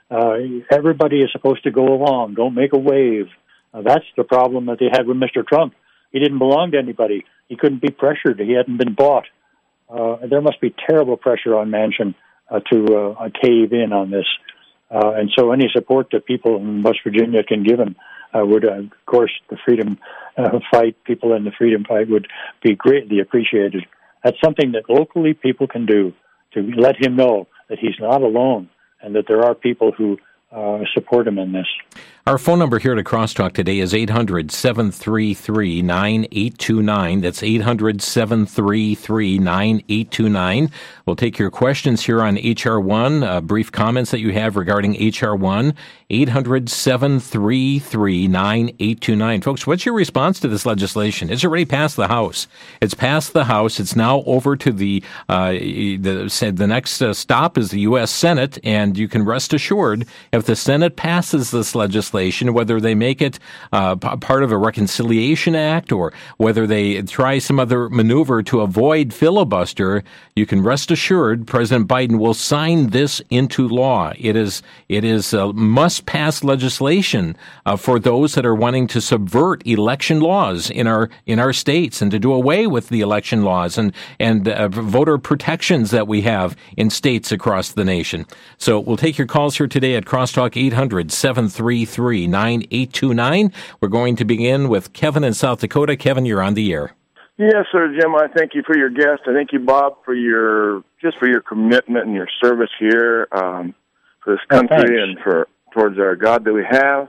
[SPEAKER 3] Uh, everybody is supposed to go along. Don't make a wave. Uh, that's the problem that they had with Mister Trump. He didn't belong to anybody. He couldn't be pressured. He hadn't been bought. Uh, there must be terrible pressure on Manchin uh, to uh, cave in on this. Uh, and so any support that people in West Virginia can give him uh, would, uh, of course, the freedom uh, fight, people in the freedom fight would be greatly appreciated. That's something that locally people can do to let him know that he's not alone and that there are people who uh, support him in this.
[SPEAKER 2] Our phone number here to Crosstalk today is eight hundred, seven three three, nine eight two nine. That's eight hundred, seven three three, nine eight two nine. We'll take your questions here on H R one, uh, brief comments that you have regarding H R one, eight hundred, seven three three, nine eight two nine. Folks, what's your response to this legislation? It's already passed the House. It's passed the House. It's now over to the, uh, the, the next uh, stop is the U S Senate, and you can rest assured if the Senate passes this legislation, whether they make it uh, p- part of a reconciliation act or whether they try some other maneuver to avoid filibuster, you can rest assured President Biden will sign this into law. It is it is uh, must-pass legislation uh, for those that are wanting to subvert election laws in our in our states and to do away with the election laws and and uh, voter protections that we have in states across the nation. So we'll take your calls here today at Crosstalk eight hundred, seven three three, nine eight two nine. We're going to begin with Kevin in South Dakota. Kevin, you're on the air.
[SPEAKER 8] Yes, sir, Jim. I thank you for your guest. I thank you, Bob, for your just for your commitment and your service here um, for this country oh, and for towards our God that we have.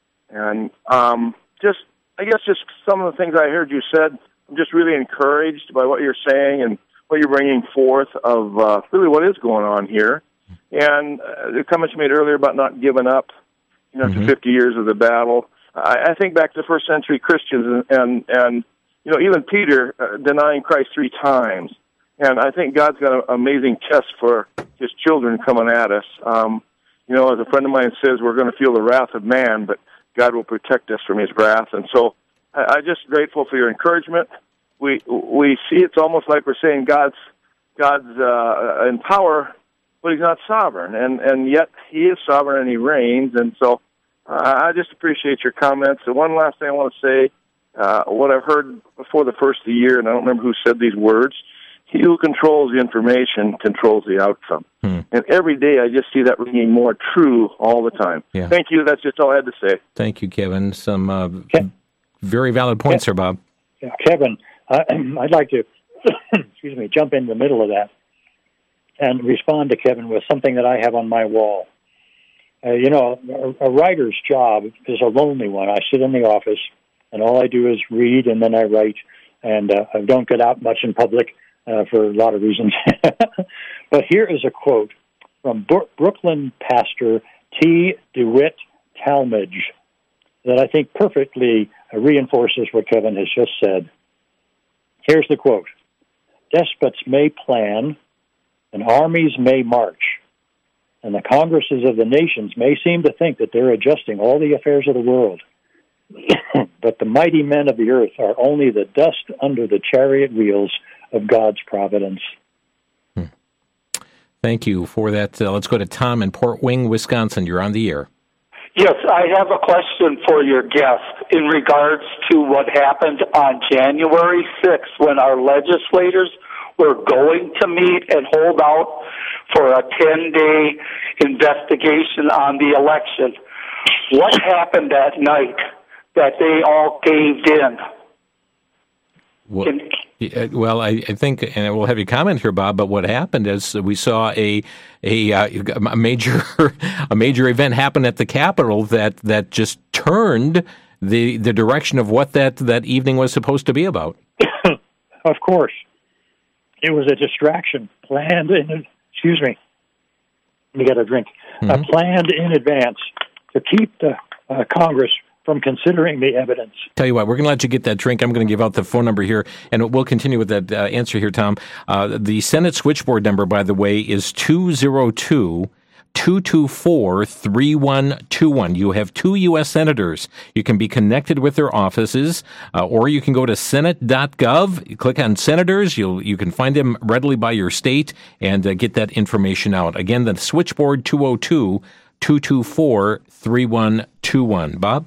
[SPEAKER 8] And um, just, I guess, just some of the things I heard you said. I'm just really encouraged by what you're saying and what you're bringing forth of uh, really what is going on here. And uh, the comments you made earlier about not giving up, you know, after mm-hmm. fifty years of the battle. I, I think back to first century Christians and, and, and you know, even Peter uh, denying Christ three times. And I think God's got an amazing test for his children coming at us. Um, you know, as a friend of mine says, we're going to feel the wrath of man, but God will protect us from his wrath. And so I, I'm just grateful for your encouragement. We we see it's almost like we're saying God's God's uh, in power, but he's not sovereign, and, and yet he is sovereign and he reigns, and so uh, I just appreciate your comments. And one last thing I want to say, uh, what I've heard before the first of the year, and I don't remember who said these words, he who controls the information controls the outcome. Hmm. And every day I just see that ringing more true all the time. Yeah. Thank you. That's just all I had to say.
[SPEAKER 2] Thank you, Kevin. Some uh, Ke- very valid points here, Bob.
[SPEAKER 3] Yeah, Kevin, uh, I'd like to, excuse me, jump in the middle of that and respond to Kevin with something that I have on my wall. Uh, you know, a, a writer's job is a lonely one. I sit in the office, and all I do is read, and then I write, and uh, I don't get out much in public uh, for a lot of reasons. But here is a quote from Bro- Brooklyn pastor T. DeWitt Talmage that I think perfectly reinforces what Kevin has just said. Here's the quote. Despots may plan, and armies may march, and the congresses of the nations may seem to think that they're adjusting all the affairs of the world. But the mighty men of the earth are only the dust under the chariot wheels of God's providence.
[SPEAKER 2] Hmm. Thank you for that. Uh, let's go to Tom in Port Wing, Wisconsin. You're on the air.
[SPEAKER 9] Yes, I have a question for your guest in regards to what happened on January sixth when our legislators were going to meet and hold out for a ten-day investigation on the election. What happened that night that they all caved in?
[SPEAKER 2] Well, Can, well I, I think, and we'll have you comment here, Bob, but what happened is we saw a a, a major a major event happen at the Capitol that, that just turned the the direction of what that, that evening was supposed to be about.
[SPEAKER 3] Of course. It was a distraction planned in, excuse me, let me get a drink, mm-hmm. uh, planned in advance to keep the uh, Congress from considering the evidence.
[SPEAKER 2] Tell you what, we're going to let you get that drink. I'm going to give out the phone number here, and we'll continue with that uh, answer here, Tom. Uh, the Senate switchboard number, by the way, is two oh two, two two four, three one two one. You have two U S senators. You can be connected with their offices, uh, or you can go to senate dot gov. You click on senators. You'll you can find them readily by your state and uh, get that information out. Again, the switchboard two oh two, two two four, three one two one. Bob?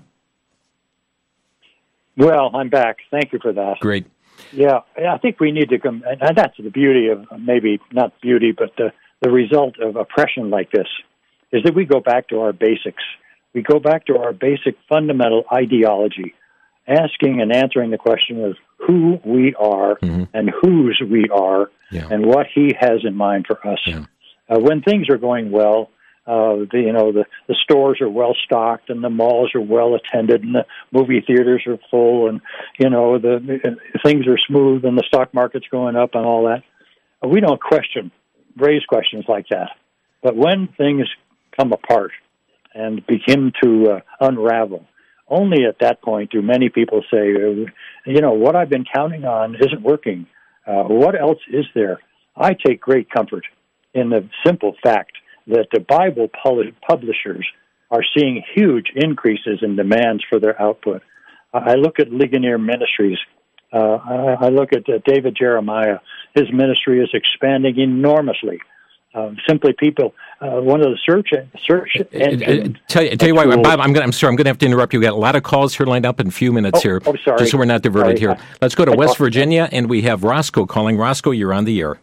[SPEAKER 3] Well, I'm back. Thank you for that.
[SPEAKER 2] Great.
[SPEAKER 3] Yeah, I think we need to come, and that's the beauty of, maybe not beauty, but the, the result of oppression like this, is that we go back to our basics. We go back to our basic fundamental ideology, asking and answering the question of who we are mm-hmm. and whose we are yeah. and what he has in mind for us. Yeah. Uh, when things are going well, Uh, the, you know, the, the stores are well stocked and the malls are well attended and the movie theaters are full and, you know, the, the things are smooth and the stock market's going up and all that. Uh, we don't question, raise questions like that. But when things come apart and begin to uh, unravel, only at that point do many people say, uh, you know, what I've been counting on isn't working. Uh, what else is there? I take great comfort in the simple fact that the Bible publishers are seeing huge increases in demands for their output. I look at Ligonier Ministries. Uh, I look at uh, David Jeremiah. His ministry is expanding enormously. Uh, simply, people. Uh, one of the search search engines.
[SPEAKER 2] Tell you, tell you why, Bob. I'm gonna, I'm sorry. I'm going to have to interrupt you. We've got a lot of calls here lined up in a few minutes
[SPEAKER 3] oh,
[SPEAKER 2] here.
[SPEAKER 3] Oh, sorry.
[SPEAKER 2] Just so we're not diverted
[SPEAKER 3] sorry.
[SPEAKER 2] here. Let's go to I West Virginia, and we have Roscoe calling. Roscoe, you're on the air.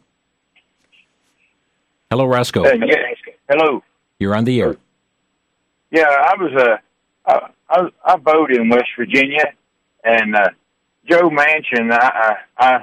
[SPEAKER 2] Hello, Roscoe.
[SPEAKER 10] Uh, yeah. Hello.
[SPEAKER 2] You're on the air.
[SPEAKER 10] Yeah, I was uh, I, I, I vote in West Virginia, and uh, Joe Manchin. I, I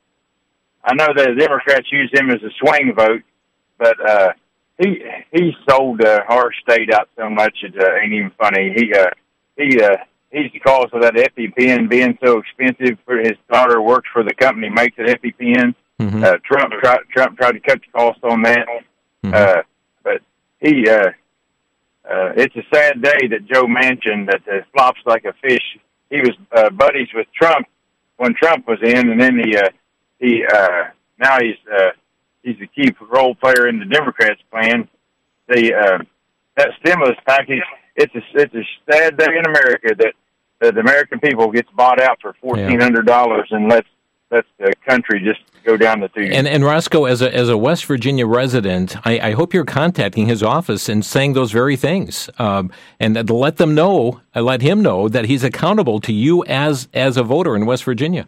[SPEAKER 10] I know that the Democrats use him as a swing vote, but uh, he he sold uh, our state out so much it uh, ain't even funny. He uh, he uh, he's the cause of that EpiPen being so expensive. For his daughter works for the company makes an EpiPen. Mm-hmm. Uh, Trump tried Trump tried to cut the cost on that. Mm-hmm. Uh, but he, uh, uh, it's a sad day that Joe Manchin that uh, flops like a fish. He was uh, buddies with Trump when Trump was in, and then he, uh, he, uh, now he's, uh, he's the key role player in the Democrats' plan. The uh, that stimulus package. It's a, it's a sad day in America that, that the American people gets bought out for fourteen hundred dollars yeah. and lets lets the country just go down the tube.
[SPEAKER 2] And, and Roscoe, as a as a West Virginia resident, I, I hope you're contacting his office and saying those very things, um, and to let them know, uh, let him know that he's accountable to you as as a voter in West Virginia.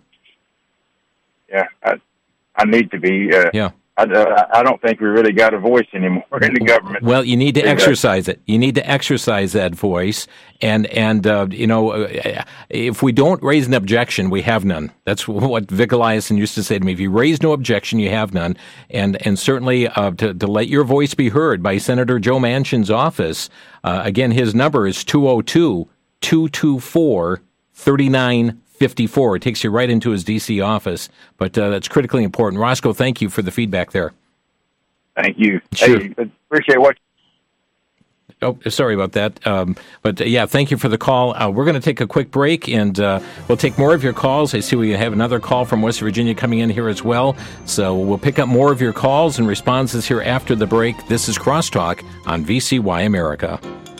[SPEAKER 10] Yeah, I, I need to be. Uh,
[SPEAKER 2] yeah.
[SPEAKER 10] I, I don't think we really got a voice anymore in the government.
[SPEAKER 2] Well, you need to exercise it. You need to exercise that voice, and and uh, you know, if we don't raise an objection, we have none. That's what Vic Eliason used to say to me. If you raise no objection, you have none. And and certainly uh, to to let your voice be heard by Senator Joe Manchin's office. Uh, again, his number is two oh two, two two four, three nine fifty-four. It takes you right into his D C office, but uh, that's critically important. Roscoe, thank you for the feedback there.
[SPEAKER 10] Thank you.
[SPEAKER 2] Sure.
[SPEAKER 10] Hey, appreciate what.
[SPEAKER 2] Oh, sorry about that. Um, but uh, yeah, thank you for the call. Uh, we're going to take a quick break, and uh, we'll take more of your calls. I see we have another call from West Virginia coming in here as well. So we'll pick up more of your calls and responses here after the break. This is Crosstalk on V C Y America.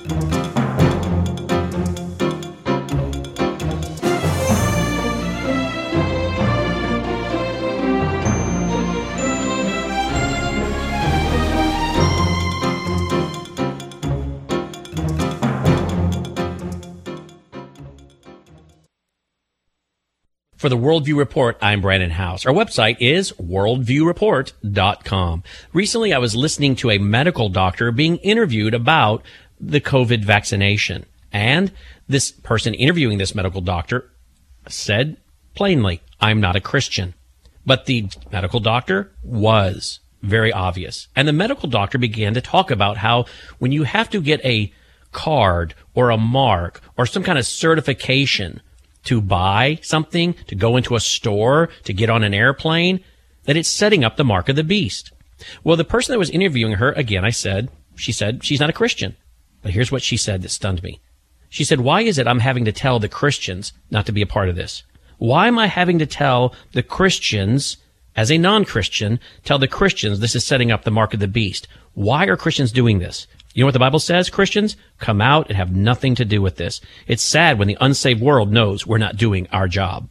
[SPEAKER 11] For the Worldview Report, I'm Brandon House. Our website is worldview report dot com. Recently, I was listening to a medical doctor being interviewed about the COVID vaccination. And this person interviewing this medical doctor said plainly, I'm not a Christian. But the medical doctor was very obvious. And the medical doctor began to talk about how when you have to get a card or a mark or some kind of certification to buy something, to go into a store, to get on an airplane, that it's setting up the mark of the beast. Well, the person that was interviewing her, again, I said, she said she's not a Christian. But here's what she said that stunned me. She said, why is it I'm having to tell the Christians not to be a part of this? Why am I having to tell the Christians, as a non-Christian, tell the Christians this is setting up the mark of the beast? Why are Christians doing this? You know what the Bible says, Christians? Come out and have nothing to do with this. It's sad when the unsaved world knows we're not doing our job.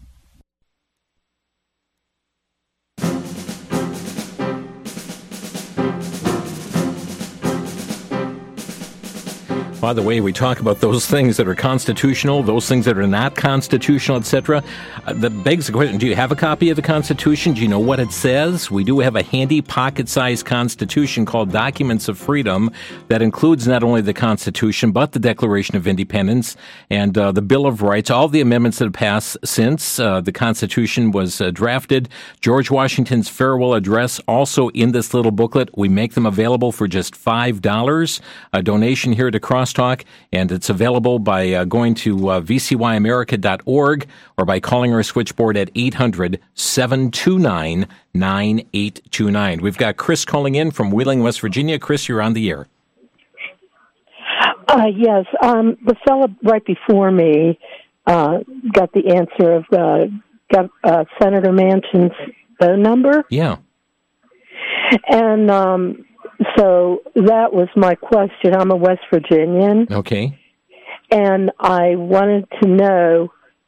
[SPEAKER 2] By the way, we talk about those things that are constitutional, those things that are not constitutional, et cetera. Uh, that begs the question, do you have a copy of the Constitution? Do you know what it says? We do have a handy pocket-sized Constitution called Documents of Freedom that includes not only the Constitution, but the Declaration of Independence and uh, the Bill of Rights, all the amendments that have passed since uh, the Constitution was uh, drafted. George Washington's farewell address also in this little booklet. We make them available for just five dollars. A donation here to Crosstalk, and it's available by uh, going to uh, v c y america dot org or by calling our switchboard at eight hundred, seven two nine, nine eight two nine. We've got Chris calling in from Wheeling, West Virginia. Chris, you're on the air.
[SPEAKER 12] Uh, yes, um, the fellow right before me uh, got the answer of uh, got, uh, Senator Manchin's phone number.
[SPEAKER 2] Yeah.
[SPEAKER 12] And um, so that was my question. I'm a West Virginian.
[SPEAKER 2] Okay.
[SPEAKER 12] And I wanted to know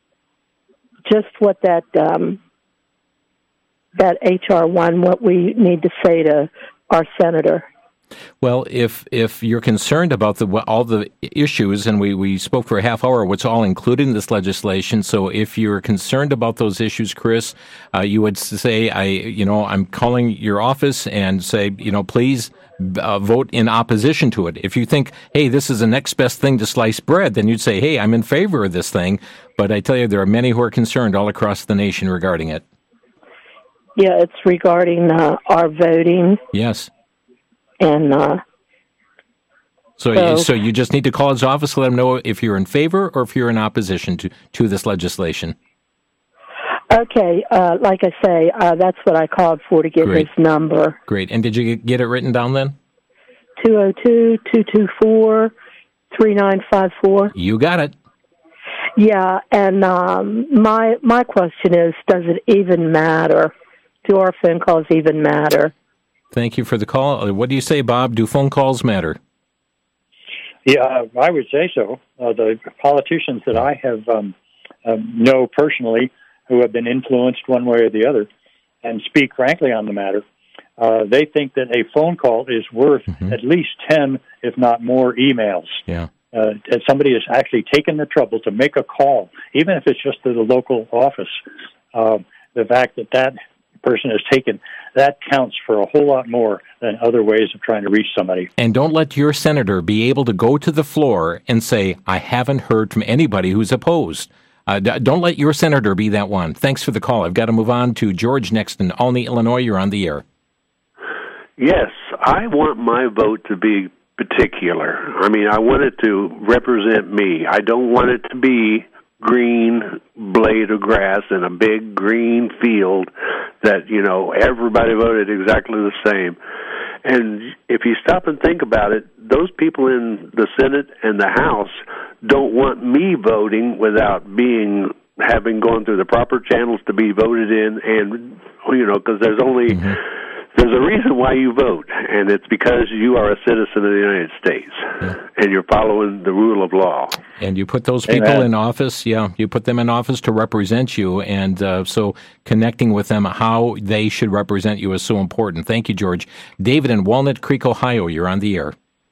[SPEAKER 12] just what that um, that H R one, what we need to say to our senator.
[SPEAKER 2] Well, if if you're concerned about the all the issues, and we, we spoke for a half hour, what's all included in this legislation. So if you're concerned about those issues, Chris, uh, you would say, I, you know, I'm calling your office and say, you know, please uh, vote in opposition to it. If you think, hey, this is the next best thing to slice bread, then you'd say, hey, I'm in favor of this thing. But I tell you, there are many who are concerned all across the nation regarding it.
[SPEAKER 12] Yeah, it's regarding uh, our voting.
[SPEAKER 2] Yes.
[SPEAKER 12] And uh,
[SPEAKER 2] so, so, so you just need to call his office, let him know if you're in favor or if you're in opposition to, to this legislation.
[SPEAKER 12] Okay, uh, like I say, uh, that's what I called for to get
[SPEAKER 2] Great.
[SPEAKER 12] his number.
[SPEAKER 2] Great. And did you get it written down then?
[SPEAKER 12] two oh two, two two four, three nine five four.
[SPEAKER 2] You got it.
[SPEAKER 12] Yeah, and um, my my question is, does it even matter? Do our phone calls even matter?
[SPEAKER 2] Thank you for the call. What do you say, Bob? Do phone calls matter?
[SPEAKER 3] Yeah, I would say so. Uh, the politicians that I have um, um, know personally who have been influenced one way or the other and speak frankly on the matter, uh, they think that a phone call is worth mm-hmm. at least ten, if not more, emails.
[SPEAKER 2] Yeah.
[SPEAKER 3] Uh, and somebody has actually taken the trouble to make a call, even if it's just to the local office. Uh, the fact that that person has taken, that counts for a whole lot more than other ways of trying to reach somebody.
[SPEAKER 2] And don't let your senator be able to go to the floor and say, I haven't heard from anybody who's opposed. Uh, d- don't let your senator be that one. Thanks for the call. I've got to move on to George next in Olney, Illinois. You're on the air.
[SPEAKER 13] Yes, I want my vote to be particular. I mean, I want it to represent me. I don't want it to be green blade of grass in a big green field that, you know, everybody voted exactly the same. And if you stop and think about it, those people in the Senate and the House don't want me voting without being, having gone through the proper channels to be voted in. And, you know, because there's only, mm-hmm. there's a reason why you vote, and it's because you are a citizen of the United States, yeah. and you're following the rule of law.
[SPEAKER 2] And you put those people
[SPEAKER 13] Amen.
[SPEAKER 2] in office, yeah, you put them in office to represent you, and uh, so connecting with them, how they should represent you is so important. Thank you, George. David in Walnut Creek, Ohio, you're on the air.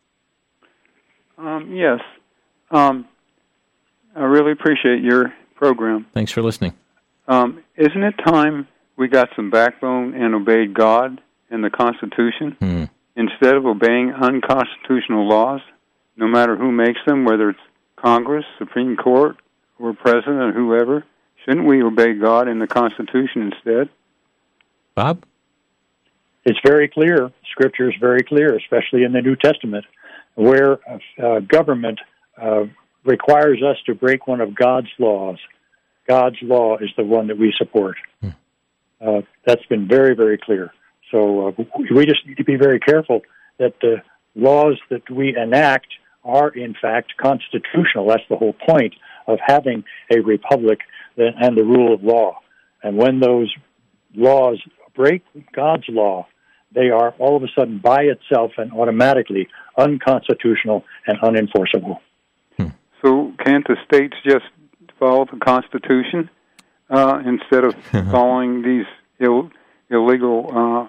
[SPEAKER 14] Um, yes. Um, I really appreciate your program.
[SPEAKER 2] Thanks for listening.
[SPEAKER 14] Um, isn't it time we got some backbone and obeyed God and the Constitution
[SPEAKER 2] hmm.
[SPEAKER 14] instead of obeying unconstitutional laws, no matter who makes them, whether it's Congress, Supreme Court, or President, or whoever? Shouldn't we obey God and the Constitution instead?
[SPEAKER 2] Bob?
[SPEAKER 3] It's very clear. Scripture is very clear, especially in the New Testament, where uh, government uh, requires us to break one of God's laws. God's law is the one that we support.
[SPEAKER 2] Hmm.
[SPEAKER 3] Uh, that's been very, very clear. So uh, we just need to be very careful that the laws that we enact are, in fact, constitutional. That's the whole point of having a republic and the rule of law. And when those laws break God's law, they are all of a sudden by itself and automatically unconstitutional and unenforceable.
[SPEAKER 14] Hmm. So can't the states just follow the Constitution uh, instead of following these Ill, illegal uh,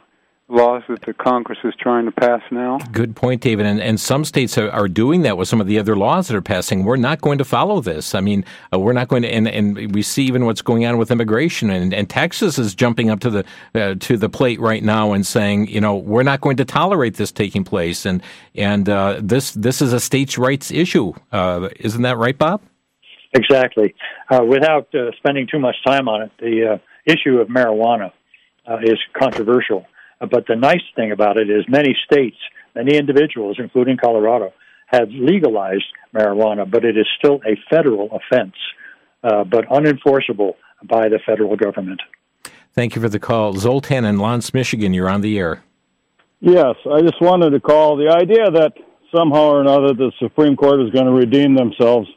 [SPEAKER 14] laws that the Congress is trying to pass now.
[SPEAKER 2] Good point, David. And, and some states are, are doing that with some of the other laws that are passing. We're not going to follow this. I mean, uh, we're not going to, and, and we see even what's going on with immigration. And, and Texas is jumping up to the uh, to the plate right now and saying, you know, we're not going to tolerate this taking place. And and uh, this this is a states' rights issue. Uh, isn't that right, Bob?
[SPEAKER 3] Exactly. Uh, without uh, spending too much time on it, the uh, issue of marijuana uh, is controversial. Uh, but the nice thing about it is many states, many individuals, including Colorado, have legalized marijuana, but it is still a federal offense, uh, but unenforceable by the federal government.
[SPEAKER 2] Thank you for the call. Zoltan in Lance, Michigan, you're on the air.
[SPEAKER 15] Yes, I just wanted to call. The idea that somehow or another the Supreme Court is going to redeem themselves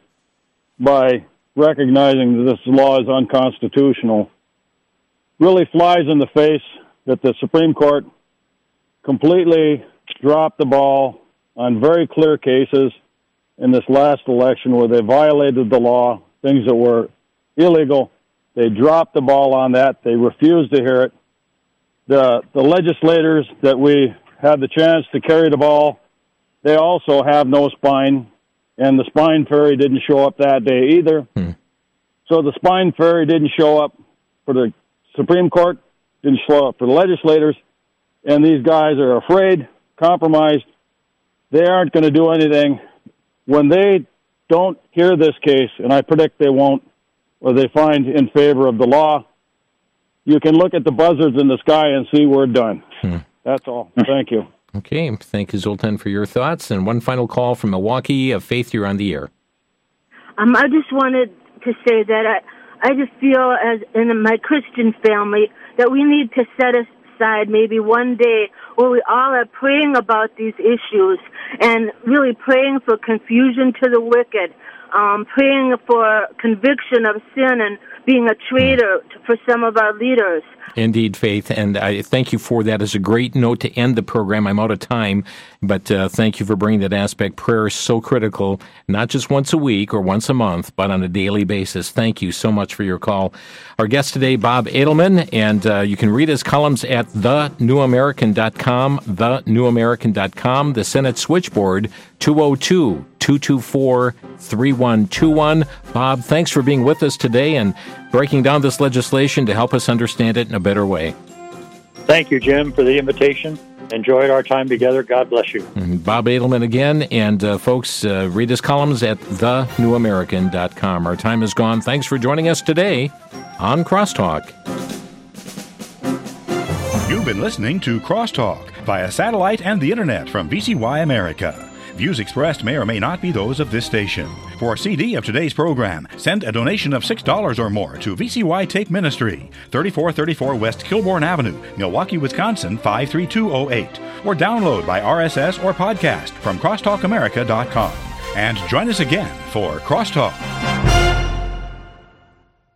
[SPEAKER 15] by recognizing that this law is unconstitutional really flies in the face that the Supreme Court completely dropped the ball on very clear cases in this last election where they violated the law, things that were illegal. They dropped the ball on that. They refused to hear it. The, the legislators that we had the chance to carry the ball, they also have no spine, and the spine fairy didn't show up that day either. Hmm. So the spine fairy didn't show up for the Supreme Court, didn't show up for the legislators, and these guys are afraid, compromised. They aren't going to do anything. When they don't hear this case, and I predict they won't, or they find in favor of the law, you can look at the buzzards in the sky and see we're done. Hmm. That's all. Thank you.
[SPEAKER 2] Okay. Thank you, Zoltan, for your thoughts. And one final call from Milwaukee. Of Faith, you're on the air.
[SPEAKER 16] Um, I just wanted to say that I, I just feel, as in my Christian family, that we need to set aside maybe one day where we all are praying about these issues and really praying for confusion to the wicked, um, praying for conviction of sin and being a traitor for some of our leaders.
[SPEAKER 2] Indeed, Faith, and I thank you for that. It's a great note to end the program. I'm out of time, but uh, thank you for bringing that aspect. Prayer is so critical, not just once a week or once a month, but on a daily basis. Thank you so much for your call. Our guest today, Bob Edelman, and uh, you can read his columns at the new american dot com, the new american dot com, the Senate switchboard, two oh two, two two four, three one two one. Bob, thanks for being with us today and breaking down this legislation to help us understand it in a better way.
[SPEAKER 3] Thank you, Jim, for the invitation. Enjoyed our time together. God bless you.
[SPEAKER 2] And Bob Edelman again, and uh, folks, uh, read his columns at the new american dot com. Our time is gone. Thanks for joining us today on Crosstalk.
[SPEAKER 1] You've been listening to Crosstalk via satellite and the internet from V C Y America. Views expressed may or may not be those of this station. For a C D of today's program, send a donation of six dollars or more to V C Y Take Ministry, thirty-four thirty-four West Kilbourne Avenue, Milwaukee, Wisconsin, five three two oh eight. Or download by R S S or podcast from crosstalk america dot com. And join us again for Crosstalk.